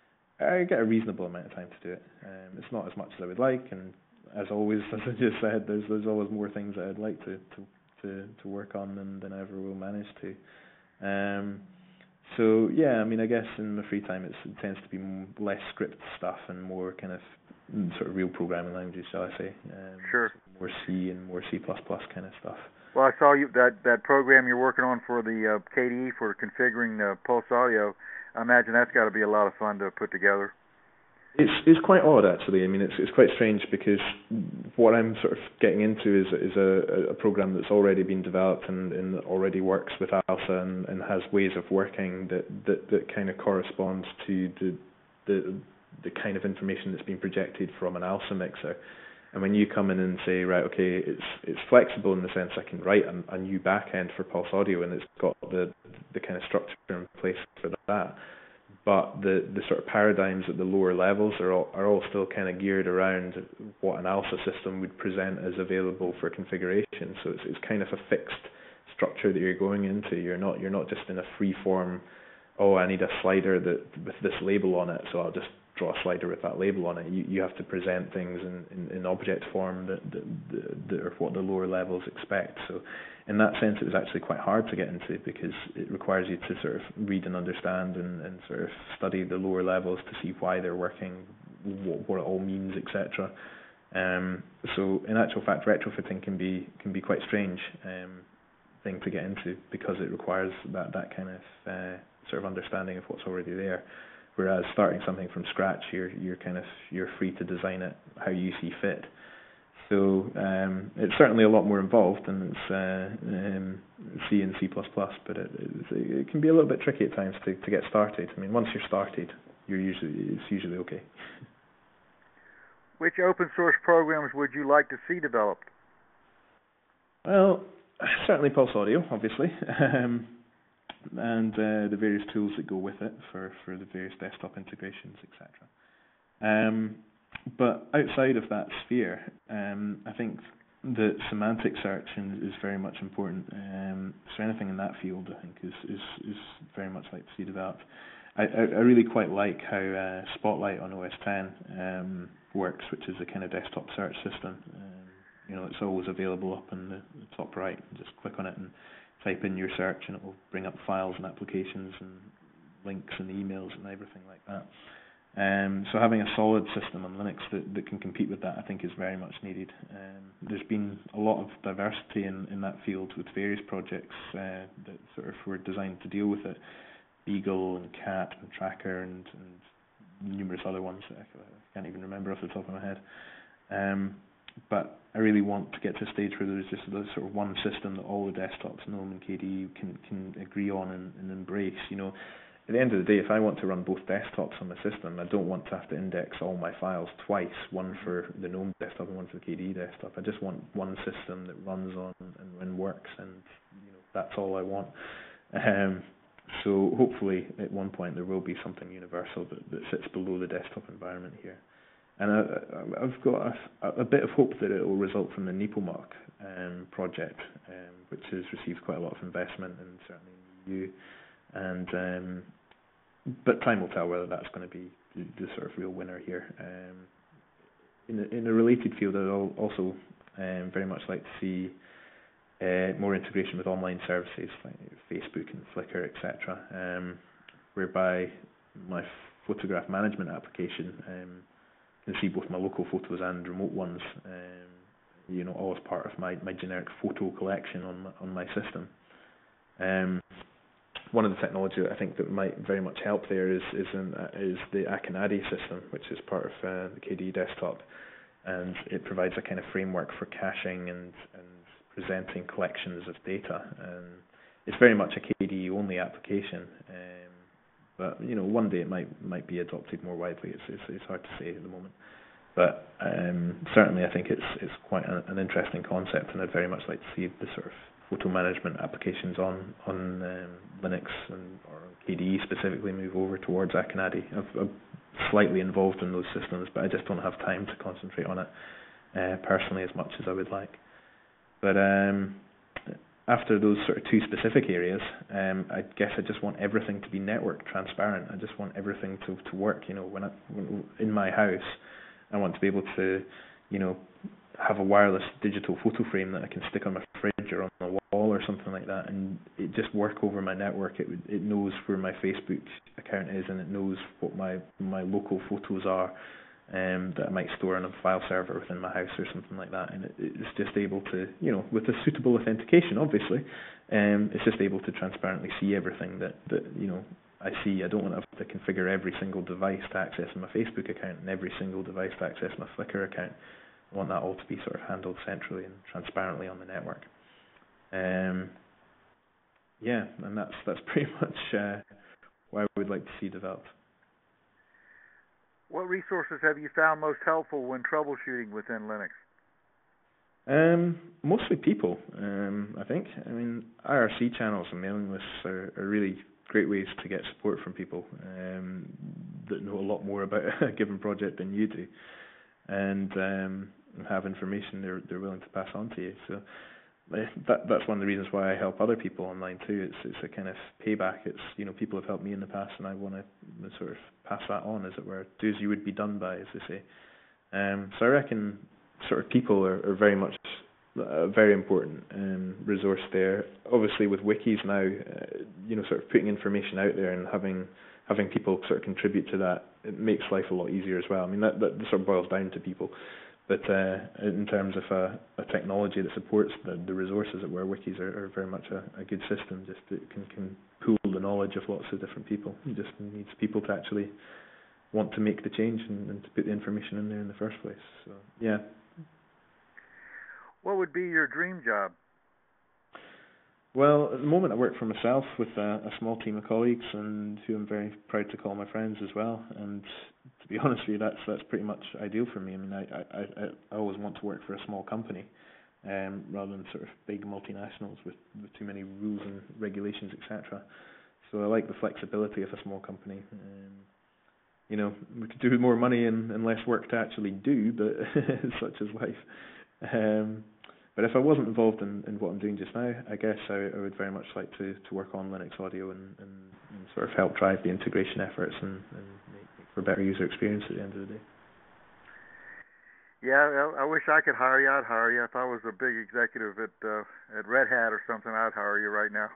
I get a reasonable amount of time to do it. Um, it's not as much as I would like, and as always, as I just said, there's there's always more things that I'd like to to, to, to work on than, than I ever will manage to. Um, so yeah, I mean, I guess in my free time it's, it tends to be less script stuff and more kind of sort of real programming languages, shall I say? Um, sure. So more C and more C plus plus kind of stuff. Well, I saw you that that program you're working on for the uh, K D E for configuring the Pulse Audio. I imagine that's got to be a lot of fun to put together. It's it's quite odd actually. I mean, it's it's quite strange because what I'm sort of getting into is is a, a program that's already been developed and, and already works with ALSA and, and has ways of working that, that, that kind of corresponds to the the the kind of information that's been projected from an ALSA mixer. And when you come in and say, right, okay, it's it's flexible in the sense I can write a, a new backend for Pulse Audio and it's got the the kind of structure in place for that, but the, the sort of paradigms at the lower levels are all are all still kind of geared around what an ALSA system would present as available for configuration. So it's it's kind of a fixed structure that you're going into. You're not you're not just in a free form. Oh, I need a slider that with this label on it, so I'll just draw a slider with that label on it. You you have to present things in, in, in object form that, that, that, that are what the lower levels expect. So in that sense, it was actually quite hard to get into because it requires you to sort of read and understand and, and sort of study the lower levels to see why they're working, what, what it all means, et cetera. Um, so in actual fact, retrofitting can be can be quite strange um, thing to get into because it requires that that kind of uh, sort of understanding of what's already there. Whereas starting something from scratch, you're you're kind of you're free to design it how you see fit. So um, it's certainly a lot more involved than it's uh, um, C and C plus plus, but it, it, it can be a little bit tricky at times to, to get started. I mean, once you're started, you're usually it's usually okay. Which open source programs would you like to see developed? Well, certainly Pulse Audio, obviously, um, and uh, the various tools that go with it for, for the various desktop integrations, et cetera. Um, but outside of that sphere, um, I think that semantic search is very much important. Um, so anything in that field, I think, is is, is very much like to see developed. I, I, I really quite like how uh, Spotlight on O S ten um, works, which is a kind of desktop search system. Um, you know, it's always available up in the, the top right. Just click on it and type in your search, and it will bring up files and applications and links and emails and everything like that. Um, so having a solid system on Linux that, that can compete with that, I think, is very much needed. Um, there's been a lot of diversity in, in that field with various projects uh, that sort of were designed to deal with it. Beagle and Cat and Tracker and, and numerous other ones that I can't even remember off the top of my head. Um, but I really want to get to a stage where there's just a sort of one system that all the desktops, GNOME and K D E, can can agree on and, and embrace. You know, at the end of the day, if I want to run both desktops on my system, I don't want to have to index all my files twice, one for the GNOME desktop and one for the K D E desktop. I just want one system that runs on and, and works, and you know, that's all I want. Um, So hopefully at one point there will be something universal that, that sits below the desktop environment here. And I, I've got a, a bit of hope that it will result from the Nepomuk um, project, um, which has received quite a lot of investment, and certainly in the E U. And um, but time will tell whether that's going to be the, the sort of real winner here. Um, in, a, in a related field, I'd also um, very much like to see Uh, more integration with online services like Facebook and Flickr, et cetera, um, whereby my photograph management application um, can see both my local photos and remote ones, um, you know, all as part of my, my generic photo collection on my, on my system. Um, one of the technology that I think that might very much help there is is, in, uh, is the Akinadi system, which is part of uh, the K D E desktop, and it provides a kind of framework for caching and, and presenting collections of data. And it's very much a K D E only application, um, but you know, one day it might might be adopted more widely. It's it's, it's hard to say at the moment, but um, certainly I think it's it's quite a, an interesting concept, and I'd very much like to see the sort of photo management applications on on um, Linux and or on K D E specifically move over towards Akinadi. I've, I'm slightly involved in those systems, but I just don't have time to concentrate on it uh, personally as much as I would like. But um, after those sort of two specific areas, um, I guess I just want everything to be network transparent. I just want everything to, to work. You know, when I when, in my house, I want to be able to, you know, have a wireless digital photo frame that I can stick on my fridge or on the wall or something like that, and it just work over my network. It it knows where my Facebook account is, and it knows what my my local photos are. Um, that I might store on a file server within my house or something like that, and it, it's just able to, you know, with a suitable authentication, obviously, um, it's just able to transparently see everything that, that you know, I see. I don't want to have to configure every single device to access my Facebook account and every single device to access my Flickr account. I want that all to be sort of handled centrally and transparently on the network. Um, yeah, and that's that's pretty much uh, what I would like to see developed. What resources have you found most helpful when troubleshooting within Linux? Um, mostly people, um, I think. I mean, I R C channels and mailing lists are, are really great ways to get support from people um, that know a lot more about a given project than you do, and um, have information they're they're willing to pass on to you. So that that's one of the reasons why I help other people online too. It's it's a kind of payback. It's, you know, people have helped me in the past, and I want to sort of pass that on, as it were. Do as you would be done by, as they say. Um, so I reckon sort of people are, are very much a very important um, resource there. Obviously, with wikis now, uh, you know, sort of putting information out there and having having people sort of contribute to that, it makes life a lot easier as well. I mean, that that sort of boils down to people. But uh, in terms of a, a technology that supports the, the resources that were, wikis are, are very much a, a good system. Just that can can pool the knowledge of lots of different people. It just needs people to actually want to make the change and, and to put the information in there in the first place. So yeah. What would be your dream job? Well, at the moment I work for myself with a, a small team of colleagues, and who I'm very proud to call my friends as well. And to be honest with you, that's that's pretty much ideal for me. I mean, I I, I, I always want to work for a small company, um, rather than sort of big multinationals with, with too many rules and regulations, et cetera. So I like the flexibility of a small company. Um, you know, we could do with more money and, and less work to actually do, but such is life. Um, But if I wasn't involved in, in what I'm doing just now, I guess I, I would very much like to, to work on Linux Audio and, and, and sort of help drive the integration efforts and, and make, make for a better user experience at the end of the day. Yeah, I, I wish I could hire you. I'd hire you. If I was a big executive at uh, at Red Hat or something, I'd hire you right now.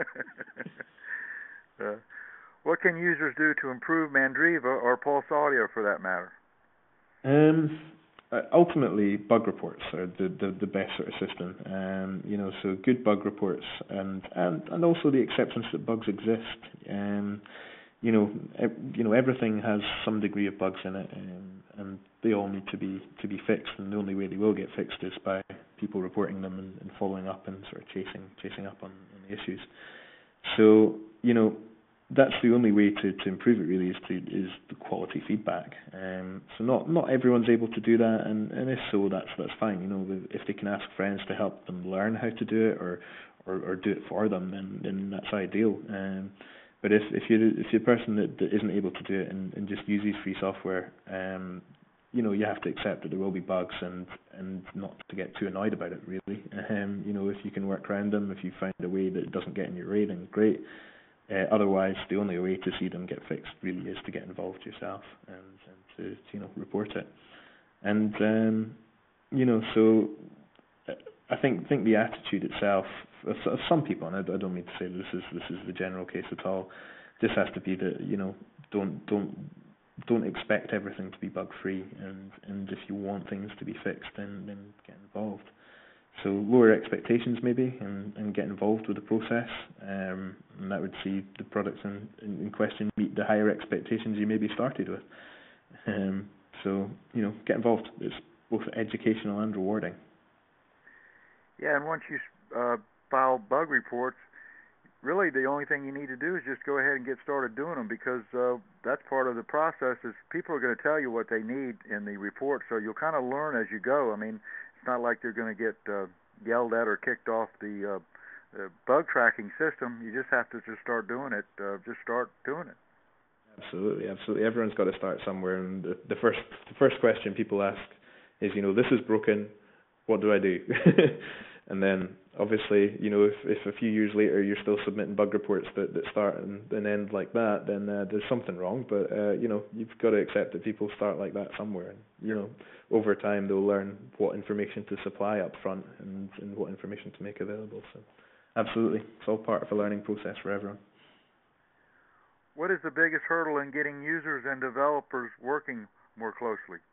uh, what can users do to improve Mandriva or Pulse Audio for that matter? Um, Uh, ultimately, bug reports are the, the, the best sort of system. Um, you know, so good bug reports, and, and, and also the acceptance that bugs exist. Um, you know, e- you know, everything has some degree of bugs in it, um, and they all need to be to be fixed. And the only way they will get fixed is by people reporting them and, and following up and sort of chasing chasing up on, on the issues. So, you know, that's the only way to, to improve it really is to is the quality feedback. Um, so not not everyone's able to do that, and, and if so, that's that's fine. You know, if they can ask friends to help them learn how to do it, or or, or do it for them, then then that's ideal. Um, but if if you're if you're a person that, that isn't able to do it and, and just uses free software, um, you know, you have to accept that there will be bugs, and and not to get too annoyed about it really. Um, you know, if you can work around them, if you find a way that it doesn't get in your way, then great. Uh, otherwise, the only way to see them get fixed really is to get involved yourself and, and to, to you know report it. And um, you know, so uh, I think think the attitude itself of, of some people, and I, I don't mean to say this is this is the general case at all. Just has to be that you know don't don't don't expect everything to be bug free, and and if you want things to be fixed, then then get involved. So lower expectations maybe, and, and get involved with the process, um, and that would see the products in, in, in question meet the higher expectations you maybe started with. Um, so, you know, get involved. It's both educational and rewarding. Yeah, and once you uh, file bug reports, really the only thing you need to do is just go ahead and get started doing them, because uh, that's part of the process. Is people are going to tell you what they need in the report, so you'll kind of learn as you go. I mean, it's not like they're going to get uh, yelled at or kicked off the uh, uh, bug tracking system. You just have to just start doing it. Uh, just start doing it. Absolutely, absolutely. Everyone's got to start somewhere, and the, the first the first question people ask is, you know, this is broken. What do I do? And then, obviously, you know, if, if a few years later you're still submitting bug reports that, that start and, and end like that, then uh, there's something wrong. But, uh, you know, you've got to accept that people start like that somewhere. And, you know, over time they'll learn what information to supply up front and, and what information to make available. So, absolutely, it's all part of a learning process for everyone. What is the biggest hurdle in getting users and developers working more closely?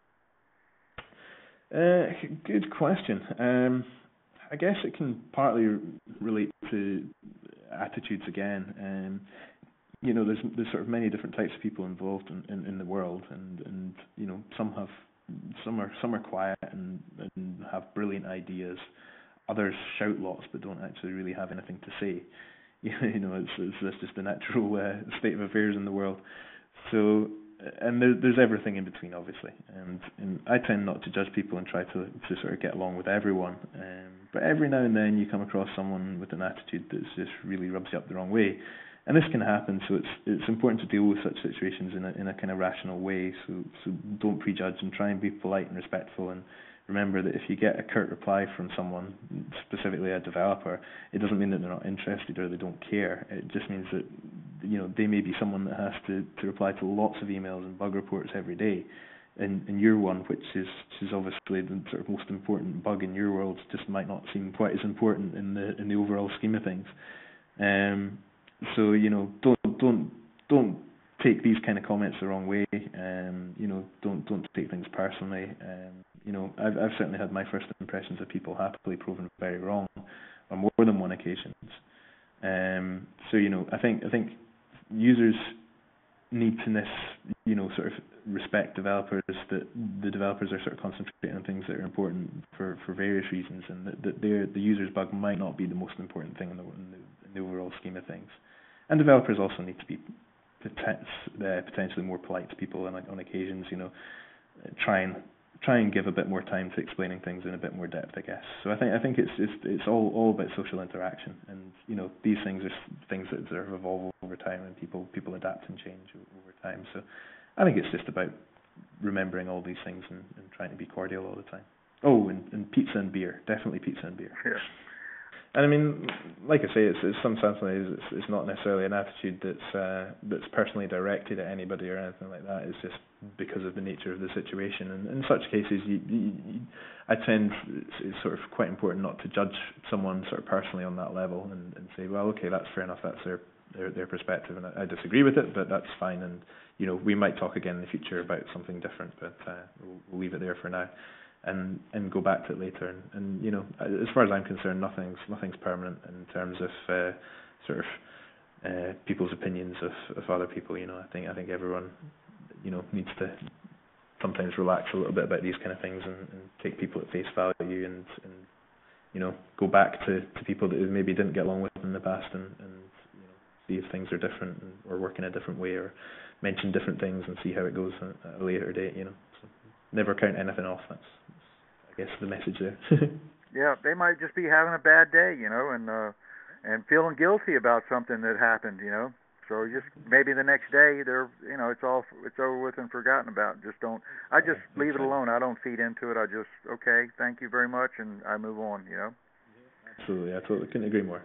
Uh, good question. Um, I guess it can partly relate to attitudes again. Um, you know, there's there's sort of many different types of people involved in, in, in the world, and, and you know, some have some are some are quiet and, and have brilliant ideas. Others shout lots but don't actually really have anything to say. You know, it's it's, it's just the natural uh, state of affairs in the world. So. And there, there's everything in between, obviously. And, and I tend not to judge people and try to, to sort of get along with everyone. Um, but every now and then you come across someone with an attitude that just really rubs you up the wrong way. And this can happen, so it's it's important to deal with such situations in a in a kind of rational way. So so don't prejudge and try and be polite and respectful. And remember that if you get a curt reply from someone, specifically a developer, it doesn't mean that they're not interested or they don't care. It just means that, you know, they may be someone that has to, to reply to lots of emails and bug reports every day. And, and your one, which is which is obviously the sort of most important bug in your world, just might not seem quite as important in the in the overall scheme of things. Um, so you know, don't don't don't take these kind of comments the wrong way. Um, you know, don't don't take things personally. Um, you know, I've I've certainly had my first impressions of people happily proven very wrong on more than one occasions. Um, so you know, I think I think users need to this, you know, sort of respect developers, that the developers are sort of concentrating on things that are important for, for various reasons, and that, that the user's bug might not be the most important thing in the, in the, in the overall scheme of things. And developers also need to be poten- uh, potentially more polite to people on, on occasions, you know, try and try and give a bit more time to explaining things in a bit more depth, I guess. So I think I think it's it's, it's all, all about social interaction, and you know, these things are things that sort of evolve over time, and people people adapt and change over time. So I think it's just about remembering all these things and, and trying to be cordial all the time. Oh, and, and pizza and beer, definitely pizza and beer. Yeah. And I mean, like I say, it's, it's sometimes it's, it's not necessarily an attitude that's uh, that's personally directed at anybody or anything like that. It's just because of the nature of the situation. And in such cases, you, you, you, I tend it's, it's sort of quite important not to judge someone sort of personally on that level and, and say, well, okay, that's fair enough, that's their their, their perspective, and I, I disagree with it, but that's fine. And you know, we might talk again in the future about something different, but uh, we'll, we'll leave it there for now. And, and go back to it later, and, and you know, as far as I'm concerned, nothing's nothing's permanent in terms of uh, sort of uh, people's opinions of, of other people. You know, I think I think everyone, you know, needs to sometimes relax a little bit about these kind of things and, and take people at face value, and, and you know, go back to, to people that maybe didn't get along with in the past, and, and you know, see if things are different and, or work in a different way, or mention different things and see how it goes at a later date. You know. So, never count anything off. That's, that's, I guess, the message there. Yeah, they might just be having a bad day, you know, and uh, and feeling guilty about something that happened, you know. So just maybe the next day they're, you know, it's all it's over with and forgotten about. Just don't. I just yeah, leave it alone. I don't feed into it. I just okay, thank you very much, and I move on, you know. Absolutely, I totally couldn't agree more.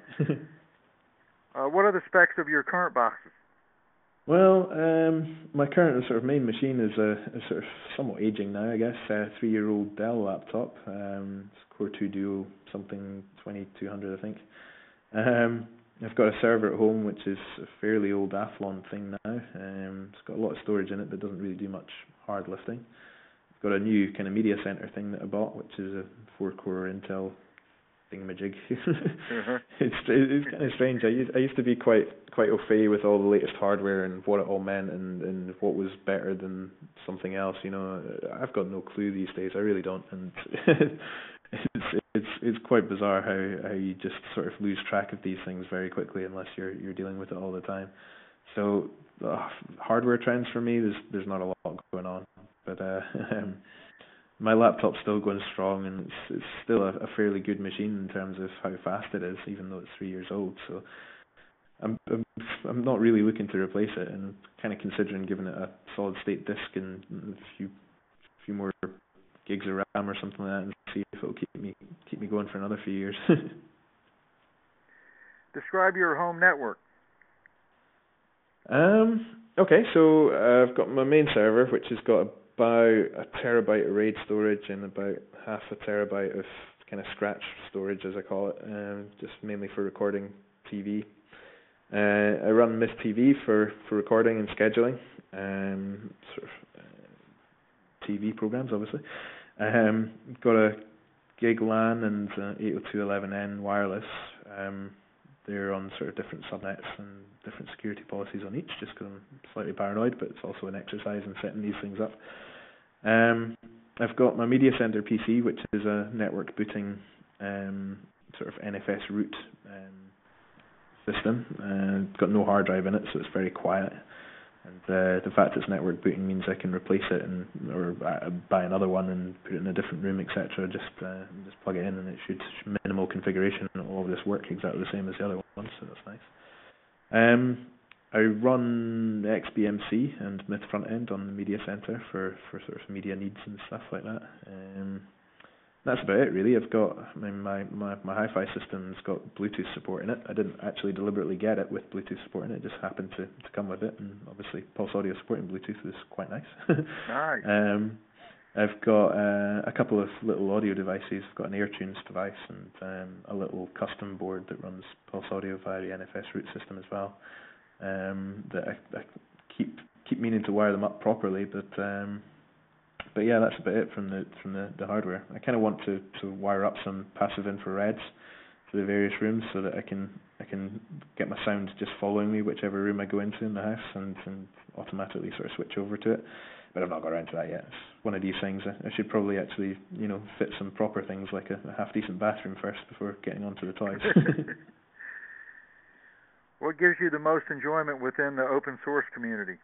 uh, what are the specs of your current boxes? Well, um, my current sort of main machine is a, a sort of somewhat aging now, I guess, a three-year-old Dell laptop. Um, it's Core two Duo, something twenty-two hundred, I think. Um, I've got a server at home, which is a fairly old Athlon thing now. Um, it's got a lot of storage in it, but doesn't really do much hard lifting. I've got a new kind of media center thing that I bought, which is a four-core Intel thingamajig. uh-huh. It's it's kind of strange. I used I used to be quite quite au fait with all the latest hardware and what it all meant, and, and what was better than something else. You know, I've got no clue these days. I really don't, and it's it's it's quite bizarre how, how you just sort of lose track of these things very quickly unless you're you're dealing with it all the time. So uh, hardware trends for me, there's there's not a lot going on, but uh, um, my laptop's still going strong, and it's it's still a, a fairly good machine in terms of how fast it is, even though it's three years old. So I'm I'm, I'm not really looking to replace it, and kind of considering giving it a solid state disk and a few few more gigs of RAM or something like that, and see if it'll keep me keep me going for another few years. Describe your home network. Um. Okay, so uh, I've got my main server, which has got about a terabyte of RAID storage and about half a terabyte of kind of scratch storage, as I call it, um, just mainly for recording T V. Uh, I run Mist T V for, for recording and scheduling, um, sort of uh, T V programs, obviously. Um, got a gig LAN and uh, eight oh two dot eleven n wireless. Um, they're on sort of different subnets and different security policies on each, just because I'm slightly paranoid, but it's also an exercise in setting these things up. Um, I've got my Media Center P C, which is a network booting um, sort of N F S root um, system. Uh, it's got no hard drive in it, so it's very quiet. And uh, the fact it's network booting means I can replace it and or uh, buy another one and put it in a different room, et cetera. Just uh, just plug it in, and it should minimal configuration and all of this work exactly the same as the other ones. So that's nice. Um, I run X B M C and Myth Frontend on the Media Center for, for sort of media needs and stuff like that. Um, that's about it, really. I've got I mean, my my my hi-fi system's got Bluetooth support in it. I didn't actually deliberately get it with Bluetooth support in it; it just happened to, to come with it. And obviously, Pulse Audio supporting Bluetooth is quite nice. Nice. Um, I've got uh, a couple of little audio devices. I've got an AirTunes device and um, a little custom board that runs Pulse Audio via the N F S root system as well. Um, that I, I keep keep meaning to wire them up properly, but. Um, But yeah, that's about it from the from the, the hardware. I kind of want to, to wire up some passive infrareds, the various rooms so that I can I can get my sound just following me whichever room I go into in the house, and, and automatically sort of switch over to it. But I've not got around to that yet. It's one of these things. I, I should probably actually, you know, fit some proper things like a, a half decent bathroom first before getting onto the toys. What gives you the most enjoyment within the open source community?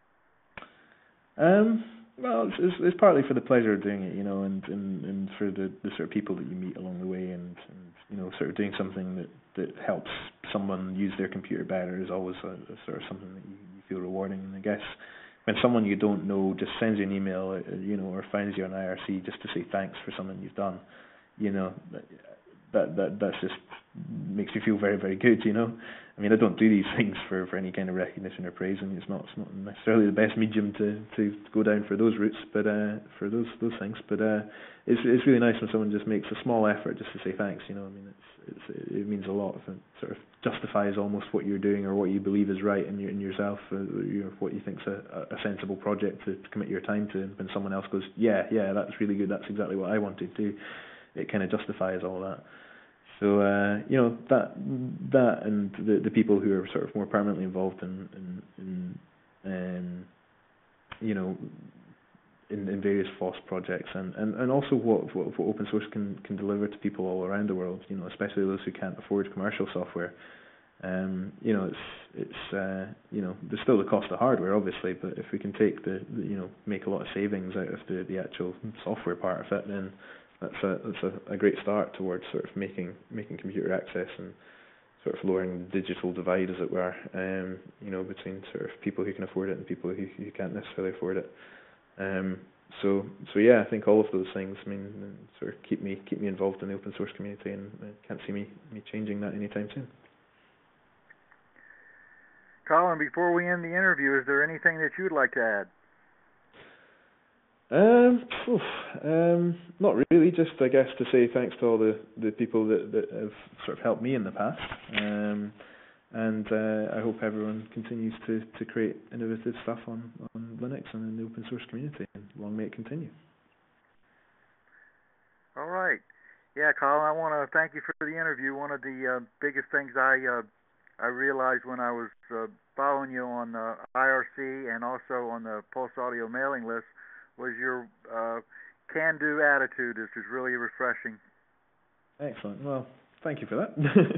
Um, well, it's, it's, it's partly for the pleasure of doing it, you know, and, and, and for the, the sort of people that you meet along the way, and, and you know, sort of doing something that, that helps someone use their computer better is always a, a sort of something that you, you feel rewarding. And I guess when someone you don't know just sends you an email, you know, or finds you on I R C just to say thanks for something you've done, you know, that that that's just makes you feel very, very good, you know. I mean, I don't do these things for, for any kind of recognition or praise, and it's not it's not necessarily the best medium to, to go down for those routes, but uh, for those those things. But uh, it's it's really nice when someone just makes a small effort just to say thanks, you know. I mean, it's it's it means a lot. It sort of justifies almost what you're doing or what you believe is right in your in yourself, uh, you know, what you think's a, a sensible project to, to commit your time to. And when someone else goes, yeah, yeah, that's really good, that's exactly what I wanted to do, it kind of justifies all that. So uh, you know, that that and the the people who are sort of more permanently involved in in, in um, you know, in, in various F O S S projects, and, and, and also what, what what open source can can deliver to people all around the world, you know, especially those who can't afford commercial software. Um, you know, it's it's uh, you know, there's still the cost of hardware, obviously, but if we can take the, the you know, make a lot of savings out of the the actual software part of it, then that's a that's a, a great start towards sort of making making computer access and sort of lowering the digital divide, as it were, um, you know, between sort of people who can afford it and people who, who can't necessarily afford it. Um, so so yeah, I think all of those things, I mean, sort of keep me keep me involved in the open source community, and I can't see me me changing that anytime soon. Colin, before we end the interview, is there anything that you'd like to add? Um, oof, um, not really. Just I guess to say thanks to all the, the people that, that have sort of helped me in the past, um, and uh, I hope everyone continues to, to create innovative stuff on, on Linux and in the open source community, and long may it continue. All right. Yeah, Colin, I want to thank you for the interview. One of the uh, biggest things I uh, I realized when I was uh, following you on uh, I R C and also on the Pulse Audio mailing list was your uh, can-do attitude. This is really refreshing. Excellent. Well, thank you for that.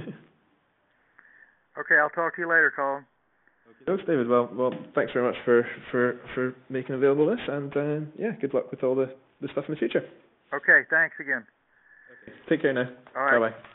Okay, I'll talk to you later, Colin. Thanks, David. Well, well, thanks very much for, for, for making available this, and uh, yeah, good luck with all the, the stuff in the future. Okay, thanks again. Okay. Take care now. All right. Bye-bye.